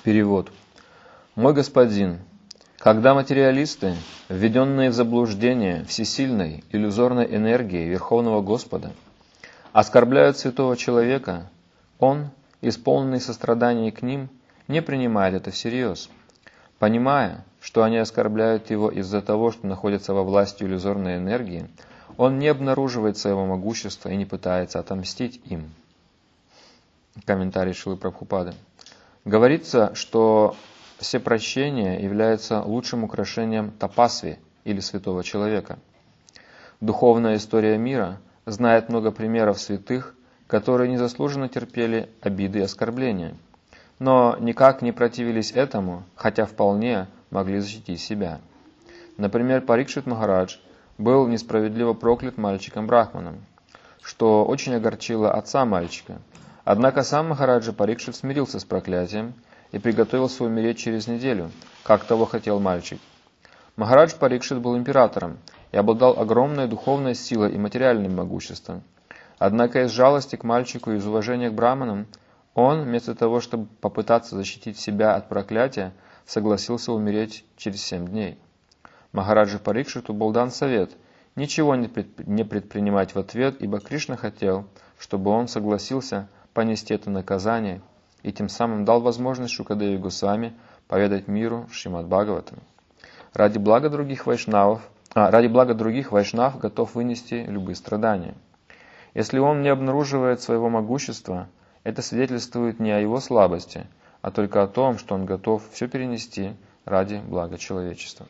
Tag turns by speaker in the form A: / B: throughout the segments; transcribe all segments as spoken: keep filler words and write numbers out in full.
A: Перевод. Мой господин, когда материалисты, введенные в заблуждение всесильной, иллюзорной энергией Верховного Господа, оскорбляют святого человека, он, исполненный сострадания к ним, не принимает это всерьез, понимая, что они оскорбляют его из-за того, что находятся во власти иллюзорной энергии, он не обнаруживает своего могущества и не пытается отомстить им. Комментарий Шрилы Прабхупады. Говорится, что всепрощение является лучшим украшением тапасви или святого человека. Духовная история мира знает много примеров святых, которые незаслуженно терпели обиды и оскорбления, но никак не противились этому, хотя вполне могли защитить себя. Например, Парикшит Махарадж был несправедливо проклят мальчиком-брахманом, что очень огорчило отца мальчика. Однако сам Махараджа Парикшит смирился с проклятием и приготовился умереть через неделю, как того хотел мальчик. Махарадж Парикшит был императором и обладал огромной духовной силой и материальным могуществом. Однако из жалости к мальчику и из уважения к браманам, он, вместо того, чтобы попытаться защитить себя от проклятия, согласился умереть через семь дней. Махараджа Парикшиту был дан совет ничего не предпринимать в ответ, ибо Кришна хотел, чтобы он согласился понести это наказание и тем самым дал возможность Шукадеве Госвами поведать миру Шримад Бхагаватам. Ради блага других вайшнавов, а, ради блага других вайшнав готов вынести любые страдания. Если он не обнаруживает своего могущества, это свидетельствует не о его слабости, а только о том, что он готов все перенести ради блага человечества.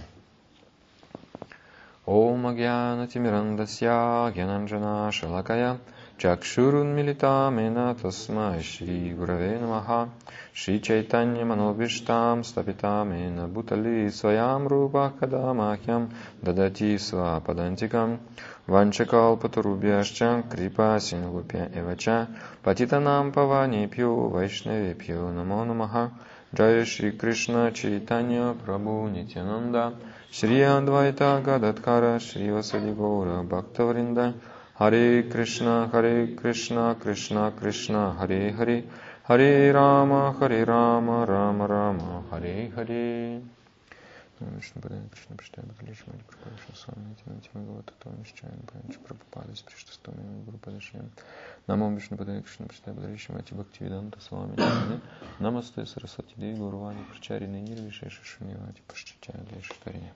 A: Ом агьяна тимирандасья гьянанджана шалакая чакшурун милитамена тасмай шри гураве намаха шри чайтанья манобиштам стапитамена бутали своям рупах кадамахьям дадати свападантикам ванчакалпатурубьяшча крипа сингупья эвача патитанам паванипью вайшнавипью намо намаха Джая Шри Кришна Чайтанья Прабху Нитянанда Шри Адвайта Гададхара Шри Васади Гора Бхактавринда Харе Кришна Харе Кришна Кришна Кришна Харе Харе Харе Рама Харе Рама Рама Рама Харе Харе. Вишну Падай Кришна Приштая Бхакалишма Кришна Свами Тимати Магавата Томи Шчаян Пранча Прабхупада Спришта Стоми Гуру Падашьям Намо Вишну Падай Кришна Приштая Бхакалишма Бхактивиданта Свами Намасте Сарасвати Деви Гурвани Прачарины Нирвишеши Шунивати Пашчачая Лешитарине.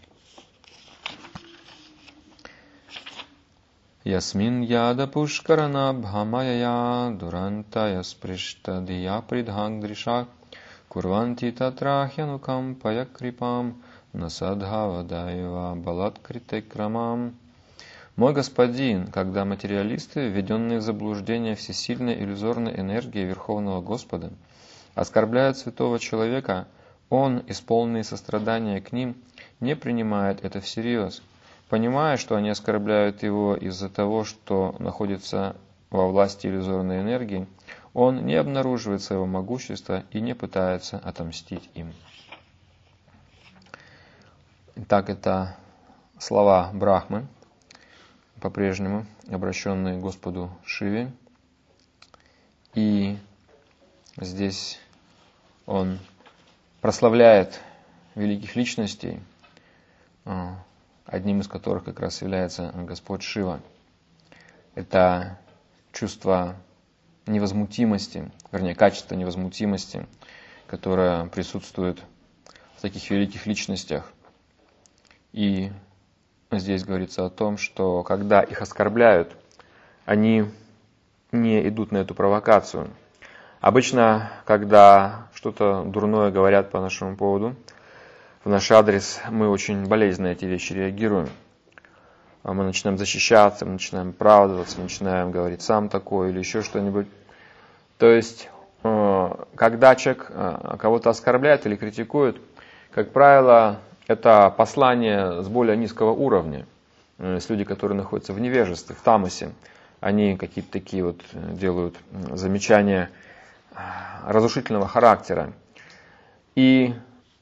A: Ясмин яда пушкарана бхамаяя дурантая спришта дия придхагдриша курванти татрахянукам паякрипам насадхавадаева балаткритекрамам. Мой господин, когда материалисты, введенные в заблуждение всесильной иллюзорной энергией Верховного Господа, оскорбляют святого человека, он, исполненный сострадания к ним, не принимает это всерьез, понимая, что они оскорбляют его из-за того, что находится во власти иллюзорной энергии, он не обнаруживает своего могущества и не пытается отомстить им. Итак, это слова Брахмы, по-прежнему обращенные к Господу Шиве. И здесь он прославляет великих личностей, одним из которых как раз является Господь Шива. Это чувство невозмутимости, вернее, качество невозмутимости, которое присутствует в таких великих личностях. И здесь говорится о том, что когда их оскорбляют, они не идут на эту провокацию. Обычно, когда что-то дурное говорят по нашему поводу, в наш адрес, мы очень болезненно на эти вещи реагируем. Мы начинаем защищаться, мы начинаем оправдываться, мы начинаем говорить «сам такой» или еще что-нибудь. То есть, когда человек кого-то оскорбляет или критикует, как правило, это послание с более низкого уровня. Есть люди, которые находятся в невежестве, в тамасе. Они какие-то такие вот делают замечания разрушительного характера. И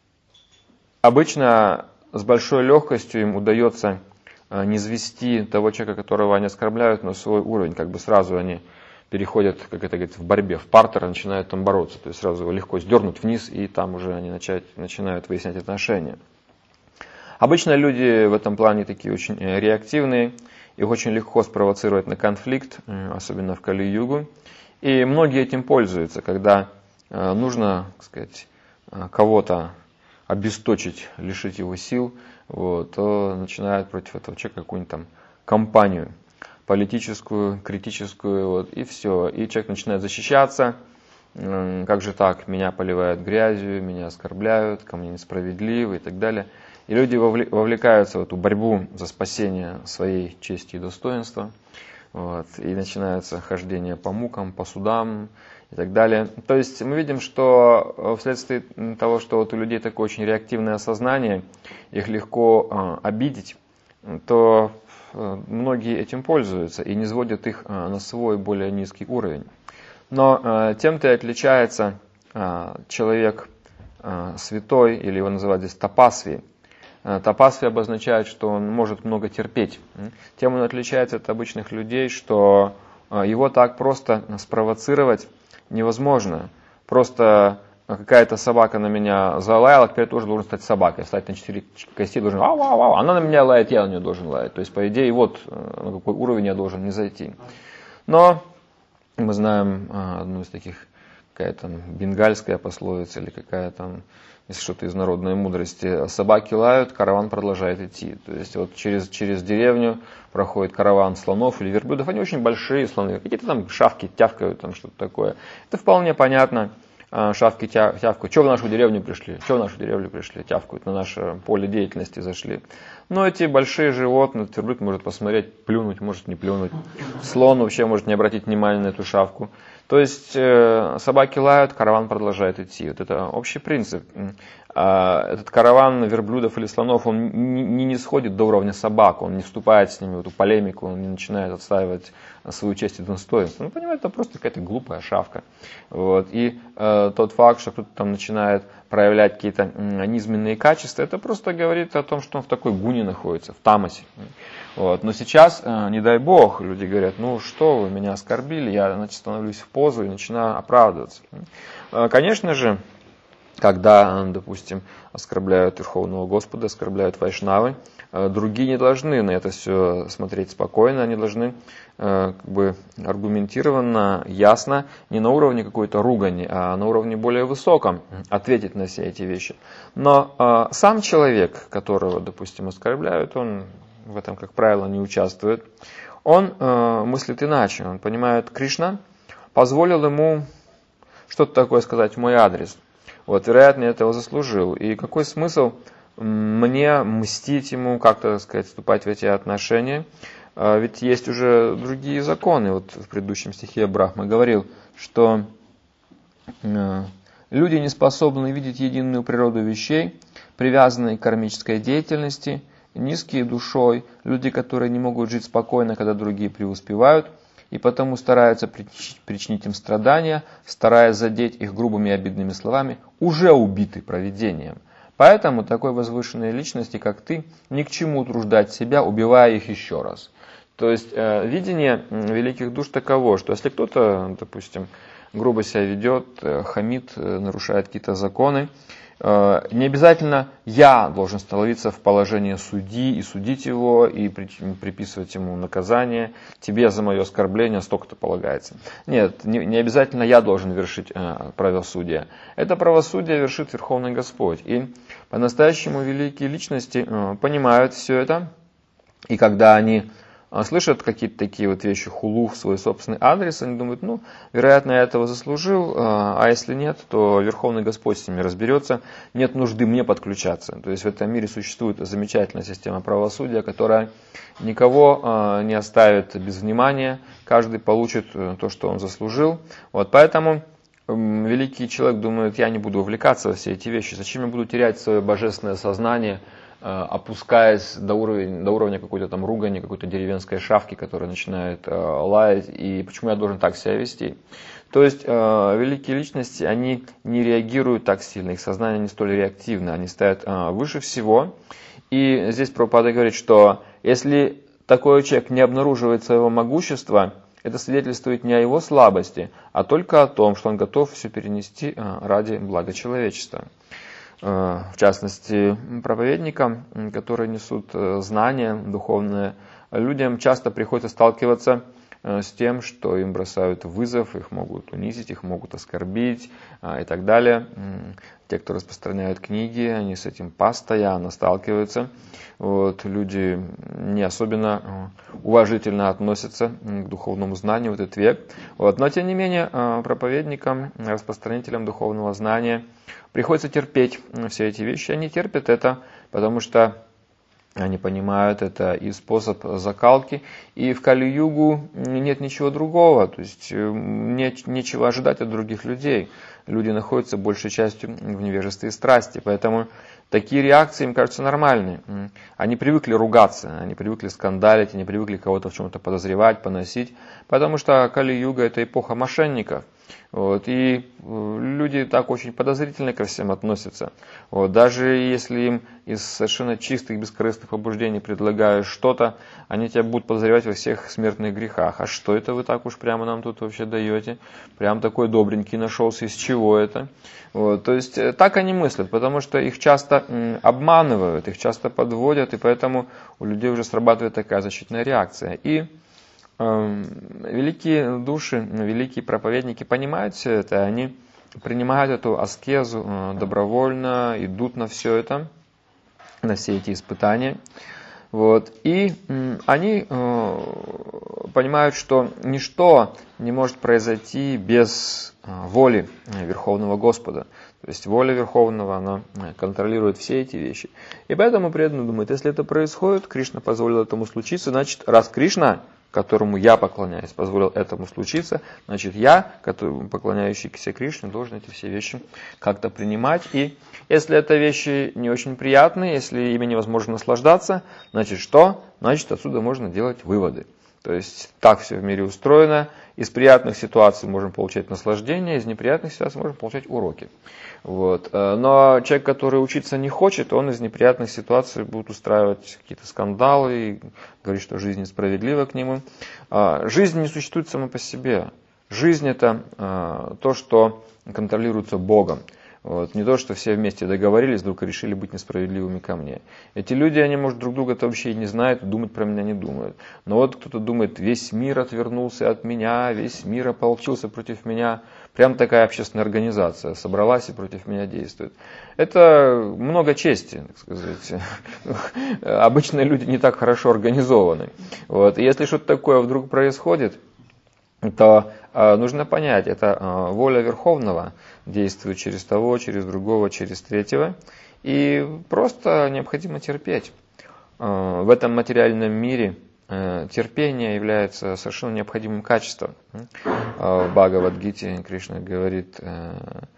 A: обычно с большой легкостью им удается низвести того человека, которого они оскорбляют, на свой уровень. Как бы сразу они переходят, как это говорится, в борьбе, в партер, начинают там бороться. То есть сразу его легко сдернуть вниз, и там уже они начать, начинают выяснять отношения. Обычно люди в этом плане такие очень реактивные, их очень легко спровоцировать на конфликт, особенно в Кали-югу. И многие этим пользуются, когда нужно, так сказать, кого-то обесточить, лишить его сил, вот, то начинают против этого человека какую-нибудь там кампанию политическую, критическую, вот, и все. И человек начинает защищаться. Как же так? Меня поливают грязью, меня оскорбляют, ко мне несправедливо и так далее. И люди вовлекаются в эту борьбу за спасение своей чести и достоинства. Вот, и начинается хождение по мукам, по судам и так далее. То есть мы видим, что вследствие того, что вот у людей такое очень реактивное сознание, их легко э, обидеть, то многие этим пользуются и не сводят их на свой более низкий уровень. Но э, тем-то и отличается э, человек э, святой, или его называют здесь тапасви. Э, тапасви обозначает, что он может много терпеть. Тем он отличается от обычных людей, что э, его так просто спровоцировать невозможно. Просто какая-то собака на меня залаяла, теперь тоже должен стать собакой, стать на четыре кости, должен ау, ау, ау. Она на меня лает, я на нее должен лаять. То есть, по идее, вот на какой уровень я должен не зайти. Но мы знаем одну из таких, какая-то бенгальская пословица или какая-то, если что-то из народной мудрости. Собаки лают, караван продолжает идти. То есть, вот через, через деревню проходит караван слонов или верблюдов. Они очень большие слоны, какие-то там шавки тявкают, там что-то такое. Это вполне понятно. Шавки тявкают. Что в нашу деревню пришли? Что в нашу деревню пришли? Тявкают, на наше поле деятельности зашли. Но эти большие животные, верблюд может посмотреть, плюнуть, может не плюнуть. Слон вообще может не обратить внимания на эту шавку. То есть собаки лают, караван продолжает идти. Вот это общий принцип. Этот караван верблюдов или слонов, он не, не сходит до уровня собак, он не вступает с ними в эту полемику, он не начинает отстаивать свою честь и достоинство. Ну, понимаете, это просто какая-то глупая шавка. Вот. И э, тот факт, что кто-то там начинает проявлять какие-то низменные качества, это просто говорит о том, что он в такой гуне находится, в тамасе. Вот. Но сейчас, э, не дай бог, люди говорят, ну что вы меня оскорбили, я, значит, становлюсь в позу и начинаю оправдываться. Э, конечно же, когда, допустим, оскорбляют Верховного Господа, оскорбляют вайшнавы, другие не должны на это все смотреть спокойно, они должны как бы аргументированно, ясно, не на уровне какой-то ругани, а на уровне более высоком ответить на все эти вещи. Но сам человек, которого, допустим, оскорбляют, он в этом, как правило, не участвует, он мыслит иначе, он понимает, Кришна позволил ему что-то такое сказать в мой адрес. Вот, вероятно, я этого заслужил. И какой смысл мне мстить ему, как-то, так сказать, вступать в эти отношения? Ведь есть уже другие законы. Вот в предыдущем стихе Брахма говорил, что люди не способны видеть единую природу вещей, привязанные к кармической деятельности, низкие душой, люди, которые не могут жить спокойно, когда другие преуспевают, и потому стараются причинить им страдания, стараясь задеть их грубыми и обидными словами, уже убиты провидением. Поэтому такой возвышенной личности, как ты, ни к чему утруждать себя, убивая их еще раз. То есть э, видение великих душ таково, что если кто-то, допустим, грубо себя ведет, э, хамит, э, нарушает какие-то законы, не обязательно я должен становиться в положение судьи и судить его, и приписывать ему наказание. Тебе за мое оскорбление столько-то полагается. Нет, не обязательно я должен вершить правосудие. Это правосудие вершит Верховный Господь. И по-настоящему великие личности понимают все это. И когда они слышат какие-то такие вот вещи, хулу в свой собственный адрес, они думают, ну, вероятно, я этого заслужил, а если нет, то Верховный Господь с ними разберется, нет нужды мне подключаться. То есть в этом мире существует замечательная система правосудия, которая никого не оставит без внимания, каждый получит то, что он заслужил. Вот поэтому великий человек думает, я не буду увлекаться во все эти вещи, зачем я буду терять свое божественное сознание, опускаясь до уровня, до уровня какой-то там ругани, какой-то деревенской шавки, которая начинает э, лаять, и почему я должен так себя вести. То есть э, великие личности, они не реагируют так сильно, их сознание не столь реактивно, они стоят э, выше всего. И здесь Прабхупада говорит, что если такой человек не обнаруживает своего могущества, это свидетельствует не о его слабости, а только о том, что он готов все перенести ради блага человечества. В частности, проповедникам, которые несут знания духовные, людям часто приходится сталкиваться с тем, что им бросают вызов, их могут унизить, их могут оскорбить и так далее. Те, кто распространяют книги, они с этим постоянно сталкиваются. Вот, люди не особенно уважительно относятся к духовному знанию в этот век. Вот, но, тем не менее, проповедникам, распространителям духовного знания приходится терпеть все эти вещи. Они терпят это, потому что они понимают, это и способ закалки, и в Кали-югу нет ничего другого, то есть нет, нечего ожидать от других людей. Люди находятся большей частью в невежестве и страсти, поэтому такие реакции им кажутся нормальными. Они привыкли ругаться, они привыкли скандалить, они привыкли кого-то в чем-то подозревать, поносить, потому что Кали-юга — это эпоха мошенников. Вот, и люди так очень подозрительно ко всем относятся. Вот, даже если им из совершенно чистых, бескорыстных побуждений предлагаешь что-то, они тебя будут подозревать во всех смертных грехах. А что это вы так уж прямо нам тут вообще даете? Прям такой добренький нашелся, из чего это? Вот, то есть так они мыслят, потому что их часто обманывают, их часто подводят, и поэтому у людей уже срабатывает такая защитная реакция. И великие души, великие проповедники понимают все это, они принимают эту аскезу добровольно, идут на все это, на все эти испытания. Вот. И они понимают, что ничто не может произойти без воли Верховного Господа. То есть воля Верховного, она контролирует все эти вещи. И поэтому преданный думает, если это происходит, Кришна позволил этому случиться, значит, раз Кришна, которому я поклоняюсь, позволил этому случиться, значит, я, который, поклоняющийся Кришне, должен эти все вещи как-то принимать. И если это вещи не очень приятные, если ими невозможно наслаждаться, значит, что? Значит, отсюда можно делать выводы. То есть, так все в мире устроено. Из приятных ситуаций можем получать наслаждение, из неприятных ситуаций можем получать уроки. Вот. Но человек, который учиться не хочет, он из неприятных ситуаций будет устраивать какие-то скандалы и говорить, что жизнь несправедлива к нему. Жизнь не существует сама по себе. Жизнь — это то, что контролируется Богом. Вот. Не то, что все вместе договорились, вдруг решили быть несправедливыми ко мне. Эти люди, они, может, друг друга-то вообще и не знают, думать про меня не думают. Но вот кто-то думает, весь мир отвернулся от меня, весь мир ополчился против меня. Прям такая общественная организация собралась и против меня действует. Это много чести, так сказать. Обычные люди не так хорошо организованы. Вот. И если что-то такое вдруг происходит, то э, нужно понять, это э, воля Верховного действует через того, через другого, через третьего. И просто необходимо терпеть. Э, в этом материальном мире э, терпение является совершенно необходимым качеством. Э, в Бхагавад-гите Кришна говорит, э,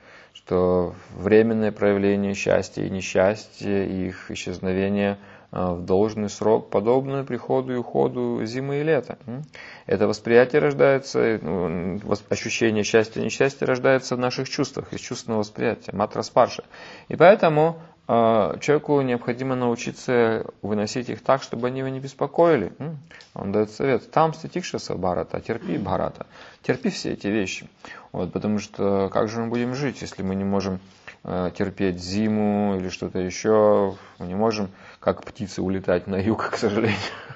A: что временное проявление счастья и несчастья, их исчезновение в должный срок подобно приходу и уходу зимы и лета. Это восприятие рождается, ощущение счастья и несчастья рождается в наших чувствах, из чувственного восприятия, матра спарша. И поэтому человеку необходимо научиться выносить их так, чтобы они его не беспокоили. Он дает совет. Там статикшаса бхарата, терпи бхарата. Терпи все эти вещи. Вот, потому что как же мы будем жить, если мы не можем терпеть зиму или что-то еще, мы не можем, как птицы, улетать на юг, к сожалению.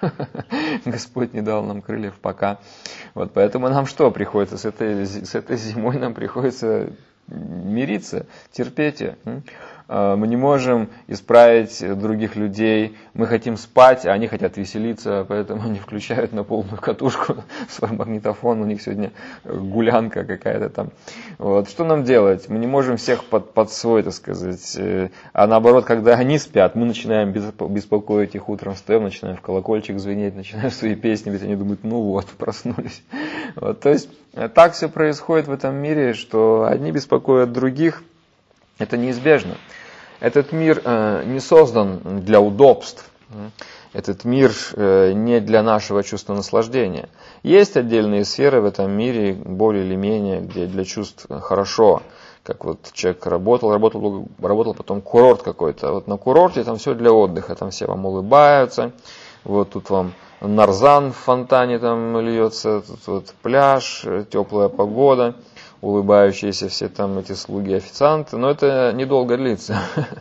A: Господь не дал нам крыльев пока. Вот, поэтому нам что приходится? С этой, с этой зимой нам приходится мириться, терпеть ее. Мы не можем исправить других людей. Мы хотим спать, а они хотят веселиться, поэтому они включают на полную катушку свой магнитофон. У них сегодня гулянка какая-то там. Вот. Что нам делать? Мы не можем всех под, под свой, так сказать. А наоборот, когда они спят, мы начинаем беспокоить их утром, встаем, начинаем в колокольчик звенеть, начинаем свои песни, ведь они думают, ну вот, проснулись. Вот. То есть так все происходит в этом мире, что одни беспокоят других. Это неизбежно. Этот мир э, не создан для удобств. Этот мир э, не для нашего чувства наслаждения. Есть отдельные сферы в этом мире, более или менее, где для чувств хорошо. Как вот человек работал, работал, работал потом курорт какой-то. Вот на курорте там все для отдыха. Там все вам улыбаются. Вот тут вам нарзан в фонтане там льется, тут вот пляж, теплая погода, улыбающиеся все там эти слуги, официанты, но это недолго длится.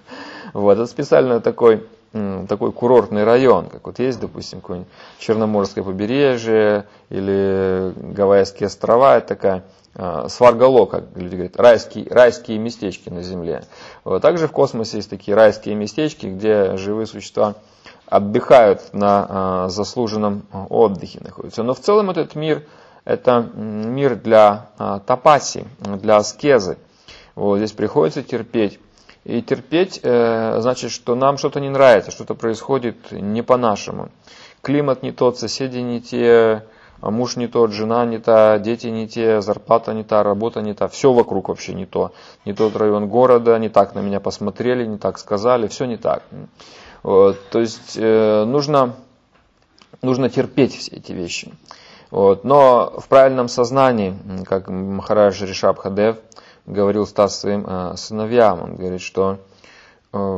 A: Вот, это специально такой, такой курортный район, как вот есть, допустим, какое-нибудь Черноморское побережье или Гавайские острова, это такая сваргало, как люди говорят, райские, райские местечки на Земле. Вот, также в космосе есть такие райские местечки, где живые существа отдыхают на заслуженном отдыхе находятся. Но в целом этот мир это мир для тапаси, для аскезы. Вот, здесь приходится терпеть. И терпеть э, значит, что нам что-то не нравится, что-то происходит не по-нашему. Климат не тот, соседи не те, муж не тот, жена не та, дети не те, зарплата не та, работа не та. Все вокруг вообще не то. Не тот район города, не так на меня посмотрели, не так сказали, все не так. Вот, то есть э, нужно, нужно терпеть все эти вещи. Вот, но в правильном сознании, как Махарадж Ришабхадев говорил Стас своим э, сыновьям, он говорит, что э,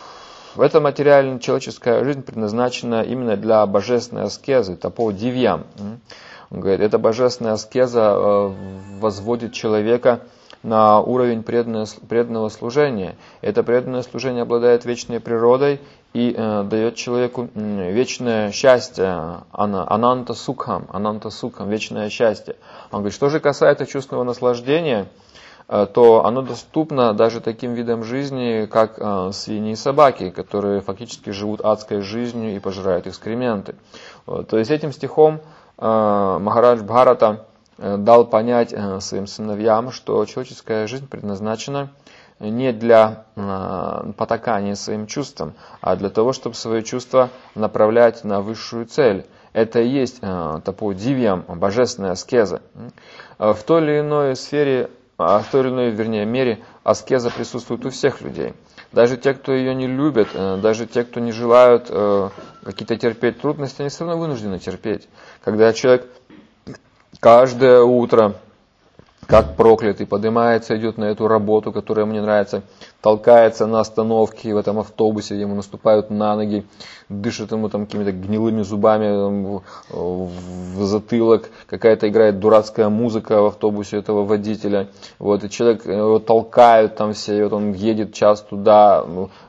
A: эта материальная человеческая жизнь предназначена именно для божественной аскезы, тапо дивьям. Он говорит, эта божественная аскеза э, возводит человека на уровень преданного, преданного служения. Это преданное служение обладает вечной природой и э, дает человеку э, вечное счастье, ана, ананта сукхам, ананта сукхам, вечное счастье. Он говорит, что же касается чувственного наслаждения, э, то оно доступно даже таким видам жизни, как э, свиньи и собаки, которые фактически живут адской жизнью и пожирают экскременты. Вот. То есть этим стихом э, Махарадж Бхарата дал понять своим сыновьям, что человеческая жизнь предназначена не для потакания своим чувствам, а для того, чтобы свои чувства направлять на высшую цель. Это и есть тапо дивьям, божественная аскеза. В той или иной сфере, в той или иной, вернее, мере аскеза присутствует у всех людей. Даже те, кто ее не любят, даже те, кто не желают какие-то терпеть трудности, они все равно вынуждены терпеть. Когда человек каждое утро, как проклятый, поднимается, идет на эту работу, которая мне нравится, толкается на остановке в этом автобусе, ему наступают на ноги, дышит ему там какими-то гнилыми зубами там, в, в затылок, какая-то играет дурацкая музыка в автобусе этого водителя, вот, и человек, его толкают там все, и вот он едет час туда,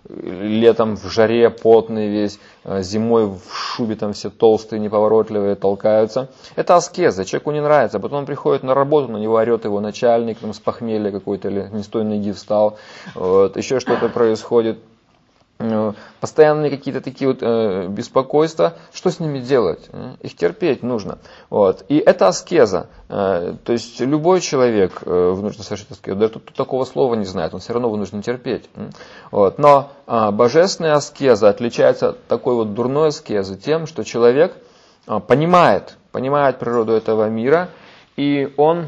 A: летом в жаре потный весь, зимой в шубе там все толстые, неповоротливые толкаются. Это аскеза, человеку не нравится, потом он приходит на работу, на него орет его начальник, там с похмелья какой-то, или не с той ноги встал, вот, еще что-то происходит. Постоянные какие-то такие вот э, беспокойства, что с ними делать? Их терпеть нужно. Вот. И это аскеза. Э, то есть любой человек э, вынужден совершить аскезу, даже тот, кто такого слова не знает, он все равно вынужден терпеть. Вот. Но э, божественная аскеза отличается от такой вот дурной аскезы тем, что человек э, понимает, понимает природу этого мира, и он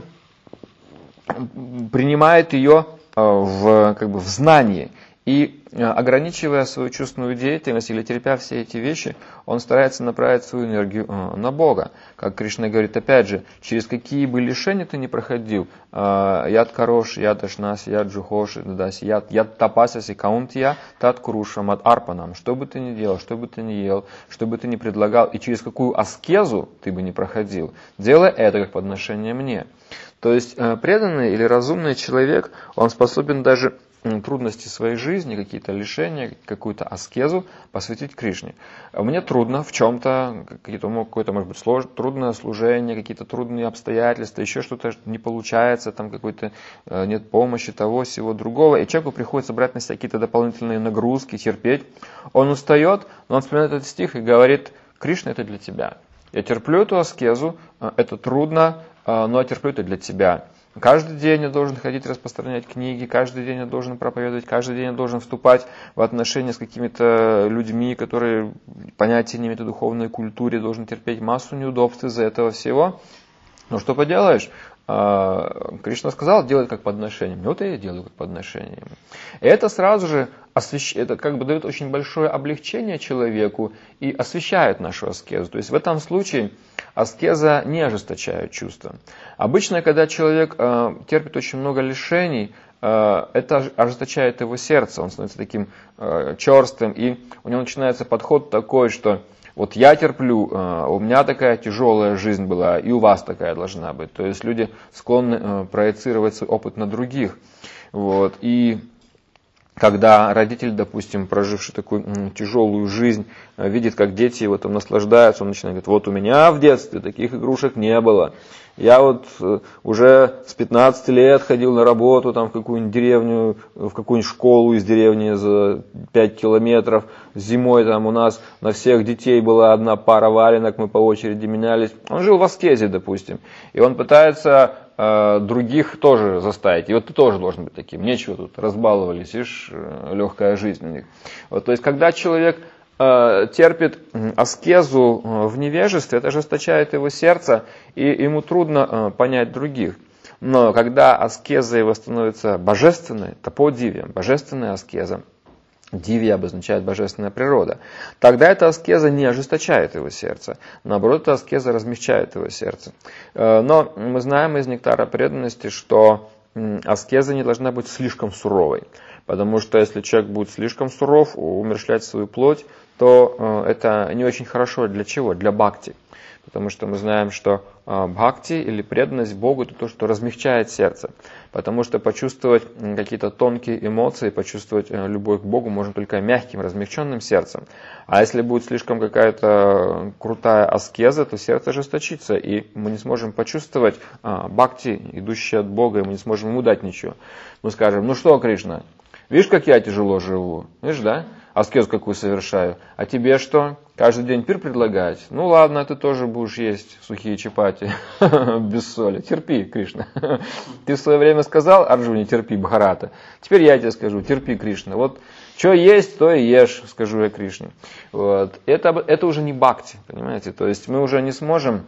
A: принимает ее э, в, как бы, в знании. И ограничивая свою чувственную деятельность или терпя все эти вещи, он старается направить свою энергию на Бога. Как Кришна говорит, опять же, через какие бы лишения ты ни проходил, яд карош, яд ашнас, яд джухош, яд, яд тапасаси, каунтия, тат курушам, ад арпанам. Что бы ты ни делал, что бы ты ни ел, что бы ты ни предлагал, и через какую аскезу ты бы ни проходил, делай это как подношение мне. То есть преданный или разумный человек, он способен даже трудности своей жизни, какие-то лишения, какую-то аскезу посвятить Кришне. Мне трудно в чем-то, какое-то, может быть, сложное, трудное служение, какие-то трудные обстоятельства, еще что-то не получается, там какой-то нет помощи, того, всего другого, и человеку приходится брать на себя какие-то дополнительные нагрузки, терпеть. Он устает, но он вспоминает этот стих и говорит: Кришна, это для тебя. Я терплю эту аскезу, это трудно, но я терплю это для тебя. Каждый день я должен ходить распространять книги, каждый день я должен проповедовать, каждый день я должен вступать в отношения с какими-то людьми, которые понятия не имеют о духовной культуре, должен терпеть массу неудобств из-за этого всего. Но что поделаешь? Кришна сказал, делать как подношение. Вот я и делаю как подношение. И это сразу же освещ... это как бы дает очень большое облегчение человеку и освещает нашу аскезу. То есть в этом случае аскеза не ожесточает чувства. Обычно, когда человек э, терпит очень много лишений, э, это ожесточает его сердце, он становится таким э, черствым, и у него начинается подход такой, что вот я терплю, у меня такая тяжелая жизнь была, и у вас такая должна быть. То есть люди склонны проецировать свой опыт на других. Вот. И когда родитель, допустим, проживший такую м, тяжелую жизнь, видит, как дети его там наслаждаются, он начинает говорить: вот у меня в детстве таких игрушек не было. Я вот уже с пятнадцати лет ходил на работу там, в какую-нибудь деревню, в какую-нибудь школу из деревни за пять километров. Зимой там у нас на всех детей была одна пара валенок, мы по очереди менялись. Он жил в аскезе, допустим. И он пытается э, других тоже заставить. И вот ты тоже должен быть таким. Нечего тут, разбаловались, видишь, легкая жизнь у них. Вот, то есть, когда человек терпит аскезу в невежестве, это ожесточает его сердце, и ему трудно понять других. Но когда аскеза его становится божественной, таподивья, божественная аскеза, дивья обозначает божественная природа, тогда эта аскеза не ожесточает его сердце, наоборот, эта аскеза размягчает его сердце. Но мы знаем из нектара преданности, что аскеза не должна быть слишком суровой, потому что если человек будет слишком суров, умерщвлять свою плоть, то это не очень хорошо. Для чего? Для бхакти. Потому что мы знаем, что бхакти или преданность Богу — это то, что размягчает сердце. Потому что почувствовать какие-то тонкие эмоции, почувствовать любовь к Богу можно только мягким, размягченным сердцем. А если будет слишком какая-то крутая аскеза, то сердце ожесточится, и мы не сможем почувствовать бхакти, идущее от Бога, и мы не сможем ему дать ничего. Мы скажем: ну что, Кришна, видишь, как я тяжело живу? Видишь, да? Аскезу какую совершаю. А тебе что? Каждый день пир предлагать? Ну ладно, ты тоже будешь есть сухие чапати без соли. Терпи, Кришна. Ты в свое время сказал Арджуне: терпи, Бхарата. Теперь я тебе скажу: терпи, Кришна. Вот что есть, то и ешь, скажу я Кришне. Вот. Это, это уже не бхакти, понимаете? То есть мы уже не сможем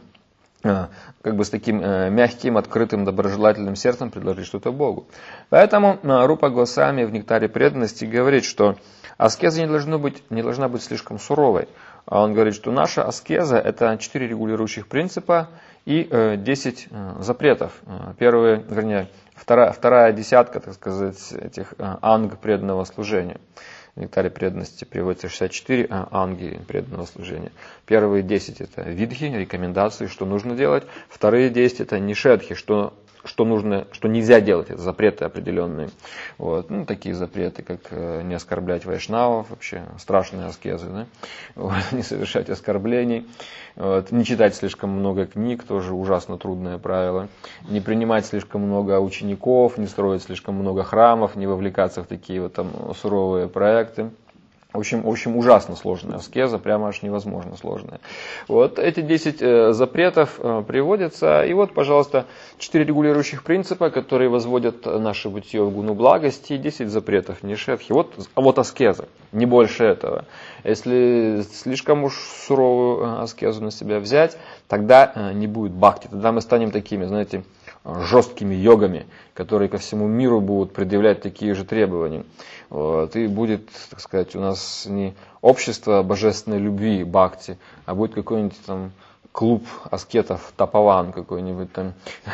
A: как бы с таким мягким, открытым, доброжелательным сердцем предложить что-то Богу. Поэтому Рупа Госвами в нектаре преданности говорит, что аскеза не должна быть, не должна быть слишком суровой. Он говорит, что наша аскеза — это четыре регулирующих принципа и десять запретов. Первые, вернее, вторая, вторая десятка, так сказать, этих анг преданного служения. В нектаре преданности приводится шестьдесят четыре анги преданного служения. Первые десять — это видхи, рекомендации, что нужно делать. Вторые десять — это нишедхи, что, что, нужно, что нельзя делать, это запреты определенные. Вот. Ну, такие запреты, как не оскорблять вайшнавов, вообще страшные аскезы, да? Вот. Не совершать оскорблений. Вот. Не читать слишком много книг, тоже ужасно трудное правило. Не принимать слишком много учеников, не строить слишком много храмов, не вовлекаться в такие вот там суровые проекты. В общем, в общем, ужасно сложная аскеза, прямо аж невозможно сложная. Вот эти десять э, запретов э, приводятся. И вот, пожалуйста, четыре регулирующих принципа, которые возводят наше бытие в гуну благости, и десять запретов нишедхи. Вот, вот аскеза, не больше этого. Если слишком уж суровую аскезу на себя взять, тогда э, не будет бхакти. Тогда мы станем такими, знаете, жесткими йогами, которые ко всему миру будут предъявлять такие же требования. Вот. И будет, так сказать, у нас не общество божественной любви, бхакти, а будет какой-нибудь там клуб аскетов, тапаван какой-нибудь там,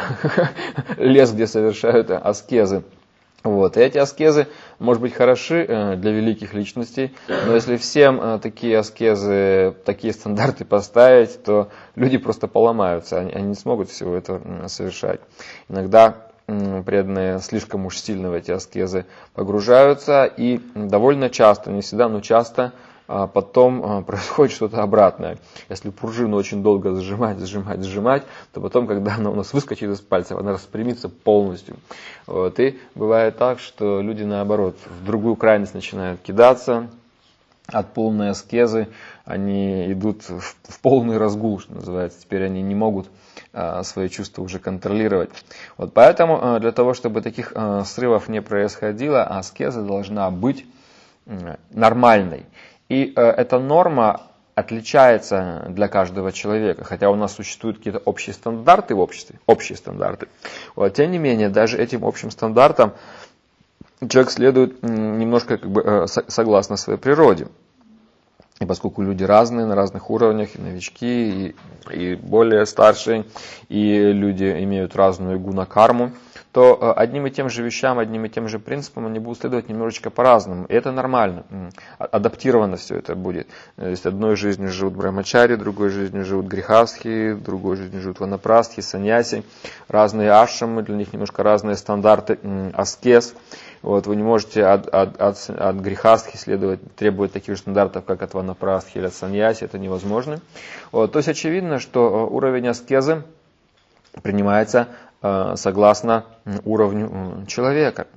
A: лес, где совершают аскезы. Вот. И эти аскезы, может быть, хороши для великих личностей, но если всем такие аскезы, такие стандарты поставить, то люди просто поломаются, они, они не смогут всего этого совершать. Иногда преданные слишком уж сильно в эти аскезы погружаются, и довольно часто, не всегда, но часто, потом происходит что-то обратное. Если пружину очень долго сжимать, сжимать, сжимать, то потом, когда она у нас выскочит из пальцев, она распрямится полностью. Вот. И бывает так, что люди, наоборот, в другую крайность начинают кидаться. От полной аскезы они идут в, в полный разгул, что называется. Теперь они не могут а, свои чувства уже контролировать. Вот поэтому а, для того, чтобы таких а, срывов не происходило, аскеза должна быть а, нормальной. И а, эта норма отличается для каждого человека, хотя у нас существуют какие-то общие стандарты в обществе, общие стандарты. Вот, тем не менее, даже этим общим стандартам человек следует немножко как бы согласно своей природе. И поскольку люди разные, на разных уровнях, и новички, и, и более старшие, и люди имеют разную гуна-карму, то одним и тем же вещам, одним и тем же принципам они будут следовать немножечко по-разному. И это нормально. Адаптировано все это будет. То есть одной жизнью живут брахмачари, другой жизнью живут грехастхи, другой жизнью живут ванапрастхи, саньяси. Разные ашрамы, для них немножко разные стандарты аскез. Вот, вы не можете от, от, от, от грехастхи следовать, требовать таких же стандартов, как от ванапрастхи или от саньяси, это невозможно. Вот, то есть очевидно, что уровень аскезы принимается э, согласно уровню человека.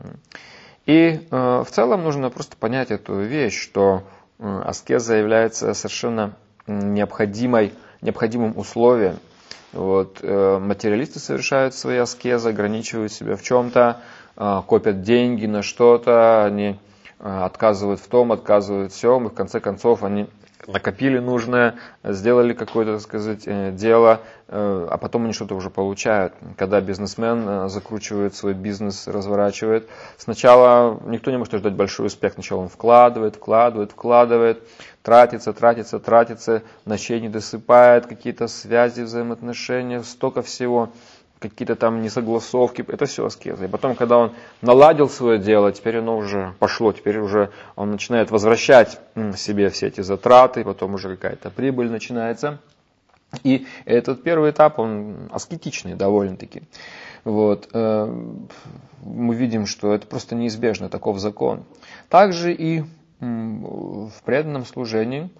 A: И э, в целом нужно просто понять эту вещь, что э, аскеза является совершенно необходимой, необходимым условием. Вот, э, материалисты совершают свои аскезы, ограничивают себя в чем-то, копят деньги на что-то, они отказывают в том, отказывают в сём, и в конце концов они накопили нужное, сделали какое-то, так сказать, дело, а потом они что-то уже получают. Когда бизнесмен закручивает свой бизнес, разворачивает, сначала никто не может ждать большой успех, сначала он вкладывает, вкладывает, вкладывает, тратится, тратится, тратится, ночей не досыпает, какие-то связи, взаимоотношения, столько всего. Какие-то там несогласовки, это все аскеза. И потом, когда он наладил свое дело, теперь оно уже пошло, теперь уже он начинает возвращать себе все эти затраты, потом уже какая-то прибыль начинается. И этот первый этап, он аскетичный довольно-таки. Вот. Мы видим, что это просто неизбежно, таков закон. Также и в преданном служении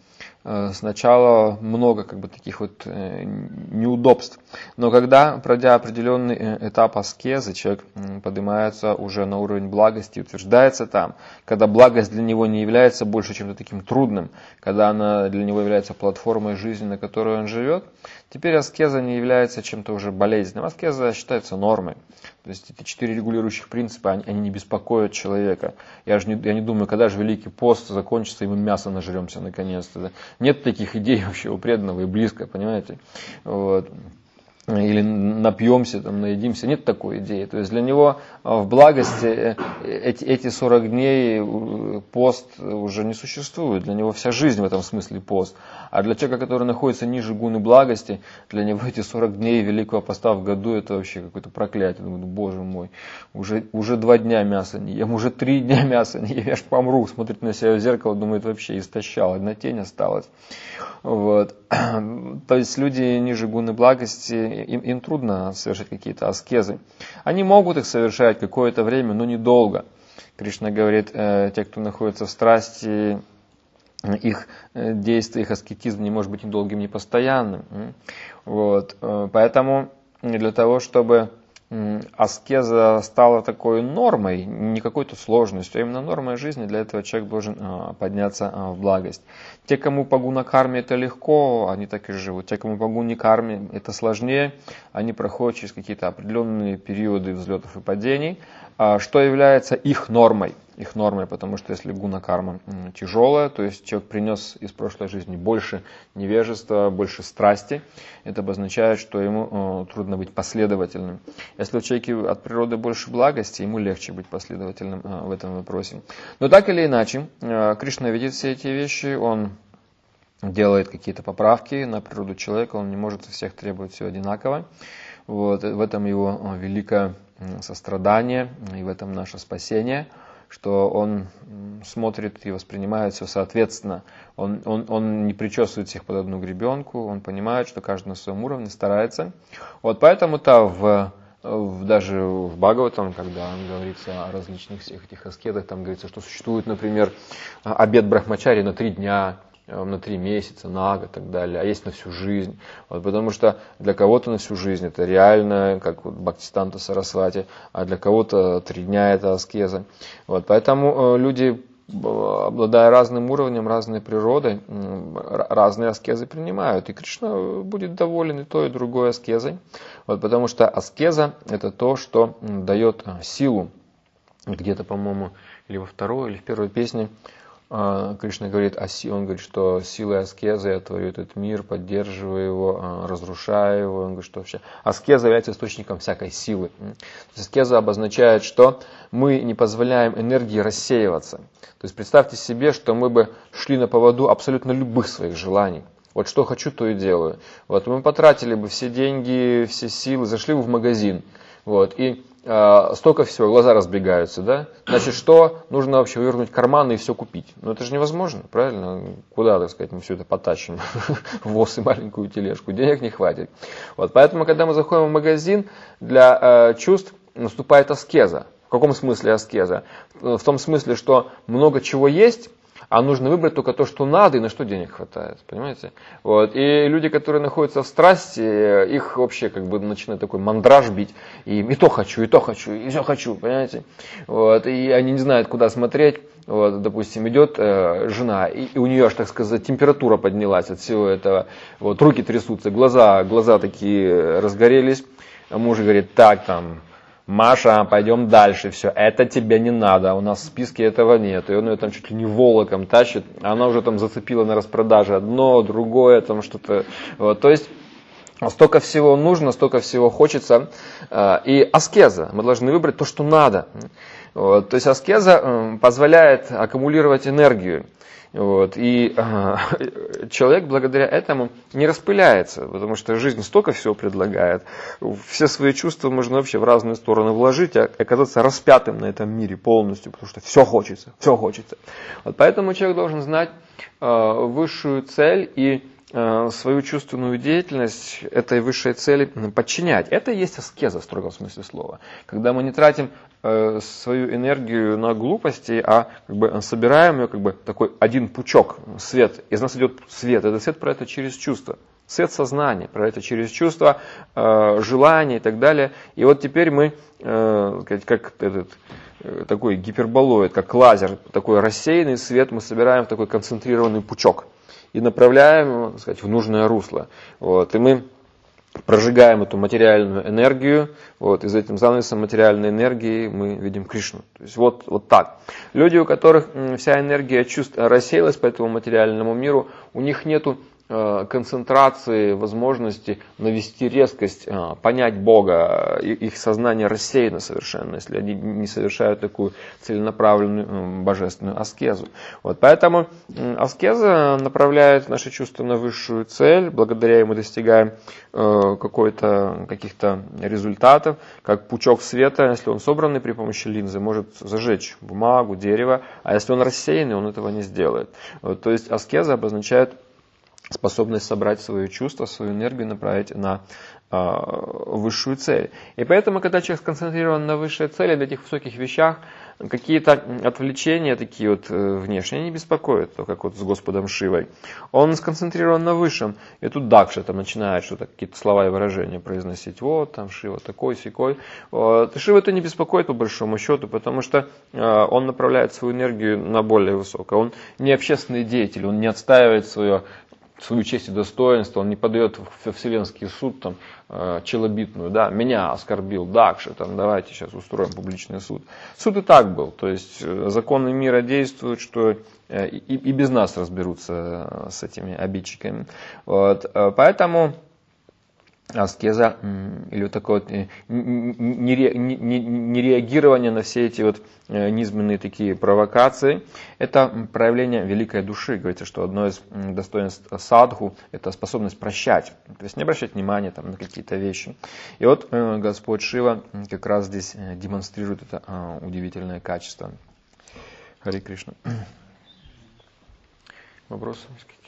A: сначала много как бы таких вот неудобств, но когда, пройдя определенный этап аскезы, человек поднимается уже на уровень благости, утверждается там, когда благость для него не является больше чем-то таким трудным, когда она для него является платформой жизни, на которой он живет, теперь аскеза не является чем-то уже болезненным. Аскеза считается нормой. То есть эти четыре регулирующих принципа, они, они не беспокоят человека. Я, же не, я не думаю, когда же Великий пост закончится, и мы мясо нажремся наконец-то. Да? Нет таких идей вообще у преданного и близко, понимаете? Вот. Или напьемся, там, наедимся. Нет такой идеи. То есть для него в благости эти, эти сорок дней пост уже не существует. Для него вся жизнь в этом смысле пост. А для человека, который находится ниже гуны благости, для него эти сорок дней Великого Поста в году это вообще какое-то проклятие. Думаю, боже мой, уже, уже два дня мяса не ем, уже три дня мяса не ем, я ж помру. Смотрит на себя в зеркало, думает, вообще истощал, одна тень осталась. Вот. То есть люди ниже гуны благости, им, им трудно совершать какие-то аскезы. Они могут их совершать какое-то время, но недолго. Кришна говорит, э, те, кто находится в страсти, их действие, их аскетизм не может быть ни долгим, ни постоянным. Вот. Поэтому для того, чтобы аскеза стала такой нормой, не какой-то сложностью, а именно нормой жизни, для этого человек должен подняться в благость. Те, кому по гуна-карме это легко, они так и живут. Те, кому по гуне-карме это сложнее, они проходят через какие-то определенные периоды взлетов и падений, что является их нормой. Их нормой, потому что если гуна-карма тяжелая, то есть человек принес из прошлой жизни больше невежества, больше страсти, это обозначает, что ему трудно быть последовательным. Если у человека от природы больше благости, ему легче быть последовательным в этом вопросе. Но так или иначе, Кришна видит все эти вещи, он делает какие-то поправки на природу человека, он не может со всех требовать все одинаково. Вот, в этом его великое сострадание, и в этом наше спасение, что он смотрит и воспринимает все соответственно. Он, он, он не причесывает всех под одну гребенку, он понимает, что каждый на своем уровне старается. Вот поэтому-то в, в, даже в Бхагаватам, когда говорится о различных всех этих аскетах, там говорится, что существует, например, обет брахмачари на три дня, на три месяца, на год и так далее, а есть на всю жизнь. Вот, потому что для кого-то на всю жизнь это реально, как вот Бхактисиданта Сарасвати, а для кого-то три дня это аскеза. Вот, поэтому э, люди, обладая разным уровнем, разной природой, э, разные аскезы принимают. И Кришна будет доволен и той, и другой аскезой. Вот, потому что аскеза это то, что дает силу. Где-то, по-моему, или во второй, или в первой песне Кришна говорит, он говорит, что силой аскезы я творю этот мир, поддерживаю его, разрушаю его. Он говорит, что вообще аскеза является источником всякой силы. Аскеза обозначает, что мы не позволяем энергии рассеиваться. То есть представьте себе, что мы бы шли на поводу абсолютно любых своих желаний. Вот что хочу, то и делаю. Вот мы потратили бы все деньги, все силы, зашли бы в магазин. Вот, и э, столько всего, глаза разбегаются, да? Значит, что? Нужно вообще вывернуть карманы и все купить. Но это же невозможно, правильно? Куда, так сказать, мы все это потащим? Воз и маленькую тележку. Денег не хватит. Вот, поэтому, когда мы заходим в магазин, для э, чувств наступает аскеза. В каком смысле аскеза? В том смысле, что много чего есть, а нужно выбрать только то, что надо и на что денег хватает, понимаете? Вот. И люди, которые находятся в страсти, их вообще как бы начинает такой мандраж бить, и, и то хочу, и то хочу, и все хочу, понимаете? Вот. И они не знают, куда смотреть. Вот, допустим, идет э, жена, и, и у нее аж, так сказать, температура поднялась от всего этого, вот, руки трясутся, глаза, глаза такие разгорелись, а муж говорит, так там, Маша, пойдем дальше, все, это тебе не надо, у нас в списке этого нет. И он ее там чуть ли не волоком тащит, а она уже там зацепила на распродаже одно, другое, там что-то. Вот, то есть столько всего нужно, столько всего хочется. И аскеза, мы должны выбрать то, что надо. Вот, то есть аскеза позволяет аккумулировать энергию. Вот, и э, человек благодаря этому не распыляется, потому что жизнь столько всего предлагает. Все свои чувства можно вообще в разные стороны вложить, а оказаться распятым на этом мире полностью, потому что все хочется, все хочется. Вот, поэтому человек должен знать э, высшую цель и э, свою чувственную деятельность этой высшей цели подчинять. Это и есть аскеза в строгом смысле слова. Когда мы не тратим э, свою энергию на глупости, а как бы собираем ее как бы такой один пучок, свет. Из нас идет свет. Этот свет про это через чувства. Свет сознания, про это через чувства, э, желания и так далее. И вот теперь мы, э, как этот, э, такой гиперболоид, как лазер, такой рассеянный свет мы собираем в такой концентрированный пучок. И направляем его, так сказать, в нужное русло. Вот. И мы прожигаем эту материальную энергию, вот, и за этим занавесом материальной энергии мы видим Кришну. То есть вот, вот так. Люди, у которых вся энергия чувств рассеялась по этому материальному миру, у них нету концентрации, возможности навести резкость, понять Бога, их сознание рассеяно совершенно, если они не совершают такую целенаправленную божественную аскезу. Вот, поэтому аскеза направляет наши чувства на высшую цель, благодаря ей мы достигаем какой-то, каких-то результатов, как пучок света, если он собранный при помощи линзы, может зажечь бумагу, дерево, а если он рассеянный, он этого не сделает. Вот, то есть аскеза обозначает способность собрать свои чувства, свою энергию направить на э, высшую цель. И поэтому, когда человек сконцентрирован на высшей цели, на этих высоких вещах, какие-то отвлечения такие вот э, внешние не беспокоят, то как вот с Господом Шивой. Он сконцентрирован на высшем, и тут Дакша там начинает что-то, какие-то слова и выражения произносить. Вот там Шива такой, сякой. Вот. Шива это не беспокоит по большому счету, потому что э, он направляет свою энергию на более высокое. Он не общественный деятель, он не отстаивает свое свою честь и достоинство, он не подает в вселенский суд там, э, челобитную, да, меня оскорбил Дакша, там, давайте сейчас устроим публичный суд. Суд и так был, то есть законы мира действуют, что э, и, и без нас разберутся с этими обидчиками. Вот, поэтому аскеза или вот такое вот нереагирование на все эти вот низменные такие провокации, это проявление великой души. Говорится, что одно из достоинств садху – это способность прощать, то есть не обращать внимания там, на какие-то вещи. И вот Господь Шива как раз здесь демонстрирует это удивительное качество. Харе Кришна. Вопросы?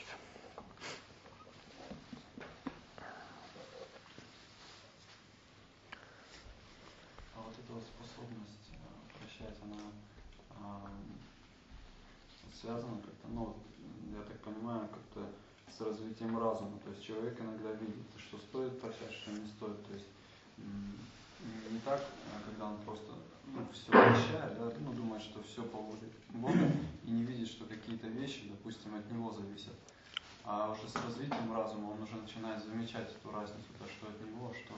B: Связано как-то, ну, я так понимаю, как-то с развитием разума. То есть человек иногда видит, что стоит прощать, что не стоит. То есть не так, когда он просто ну, все прощает, да, ну, думает, что все по воле Бога, и не видит, что какие-то вещи, допустим, от него зависят. А уже с развитием разума он уже начинает замечать эту разницу, то, что от него, что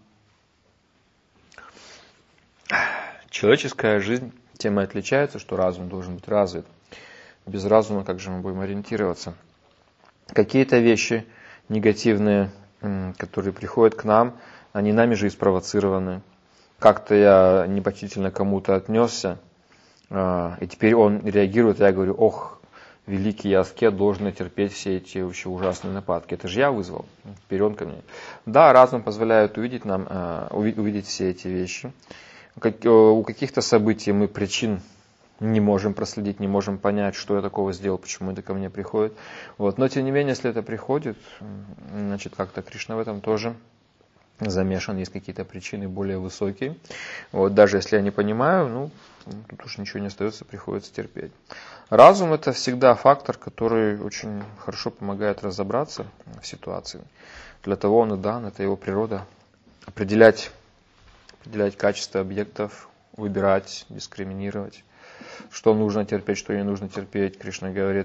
B: от...
A: Человеческая жизнь тем и отличается, что разум должен быть развит. Без разума как же мы будем ориентироваться? Какие-то вещи негативные, которые приходят к нам, они нами же и спровоцированы. Как-то я непочтительно кому-то отнесся, и теперь он реагирует, и я говорю, ох, великий аскет должен терпеть все эти вообще ужасные нападки. Это же я вызвал, теперь он ко мне. Да, разум позволяет увидеть нам, увидеть все эти вещи. у каких-то событий мы причин не можем проследить, не можем понять, что я такого сделал, почему это ко мне приходит. Вот. Но тем не менее, если это приходит, значит, как-то Кришна в этом тоже замешан, есть какие-то причины более высокие. Вот. Даже если я не понимаю, ну, тут уж ничего не остается, приходится терпеть. Разум — это всегда фактор, который очень хорошо помогает разобраться в ситуации. Для того он и дан, это его природа. Определять, определять качество объектов, выбирать, дискриминировать. Что нужно терпеть, что не нужно терпеть. Кришна говорит,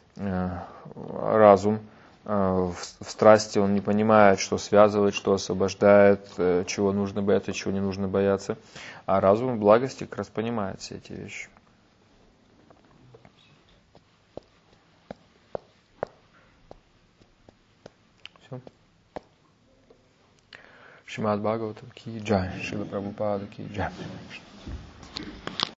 A: разум в страсти, он не понимает, что связывает, что освобождает, чего нужно бояться, чего не нужно бояться. А разум в благости как раз понимает все эти вещи. Все. Шримад Бхагаватам ки джай, Шрила Прабхупада ки джай.